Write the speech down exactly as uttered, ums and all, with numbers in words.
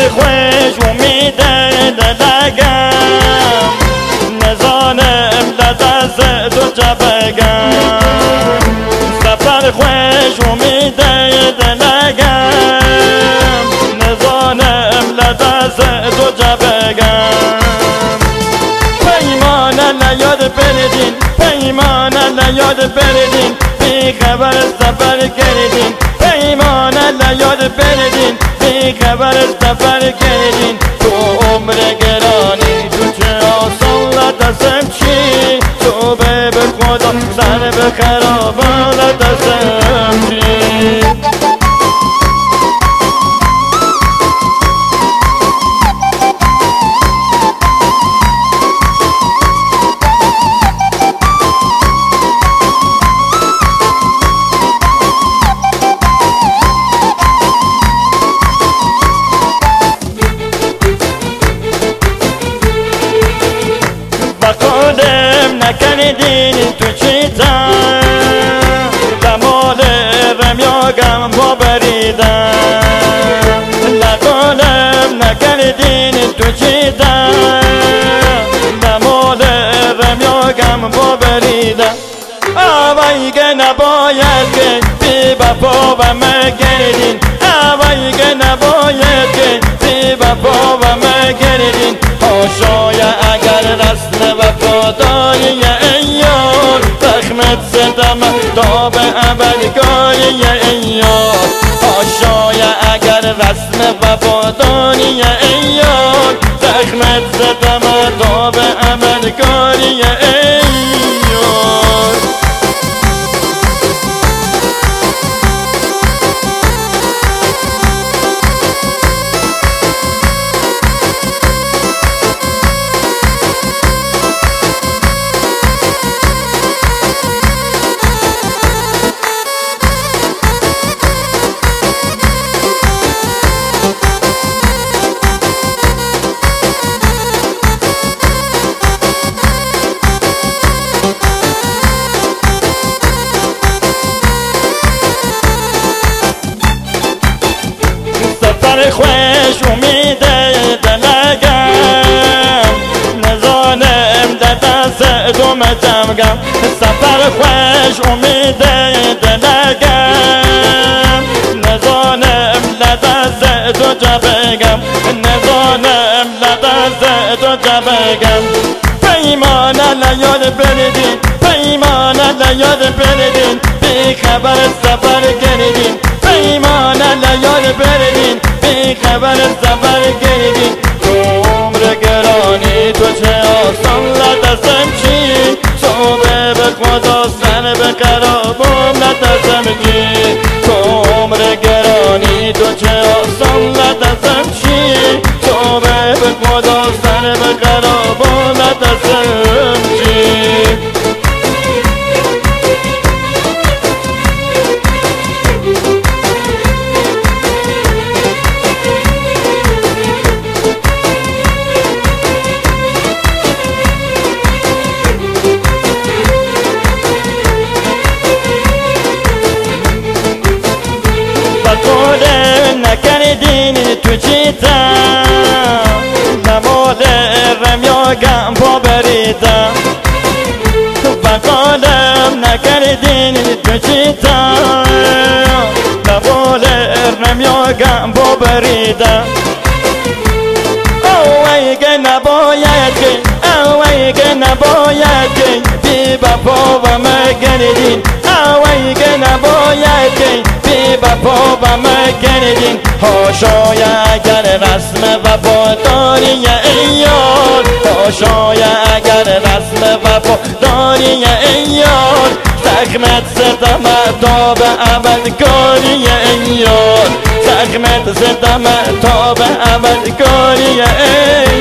خوش امیده دلگم نزانم لدست تو چه بگم سفر خوش امیده دلگم نزانم لدست تو چه بگم پیمان لیاد بردین پیمان لیاد بردین بی خبر سفر کردین پیمان لیاد بردین بی خبر سفر کردین تو عمر گرانی تو چه آسان لدستم چی تو به به خدا سر به خرابان لدستم چی بقولم نکردین تو چیتا دمال رمیاگم با بریدم بقولم نکردین تو چیتا دمال رمیاگم با بریدم آوایی که نباید که بی بپا و مگردین آوایی که نباید که بی بپا و مگردین هاشای اگر رسم وفاداری ایار زخمت ستم تا به ابدگاری ایار هاشای اگر رسم وفاداری ایار زخمت ستم تا به ابدگاری ایار خوش امیده دلگم نزانم دست تو مجمگم سفر خوش امیده دلگم نزانم لدست تو جبگم نزانم لدست تو جبگم پیمان لیاد بردین پیمان لیاد بردین بی خبر سفر کردین پیمان لیاد بردین بی خبر سفر کردین تو عمر گرانی تو چه آسان لدستم چی تو به به خدا سر به خرابم لدستم چی تو عمر گرانی تو چه آسان لدستم چی تو به به خدا سر به خرابم لدستم چی نکردین تو چیتا دمال رمیاگم پا بریدم بقالم نکردین تو چیتا دمال رمیاگم پا بریدم اوهی که نباید که اوهی که نباید که بی بپا و مگردین اوهی که نباید که بی بپا و مگردین هاشای اگر رسم وفاداری ایار هاشای اگر رسم وفاداری ایار زخمت ستم تا به ابدگاری ایار زخمت ستم تا به ابدگاری ایار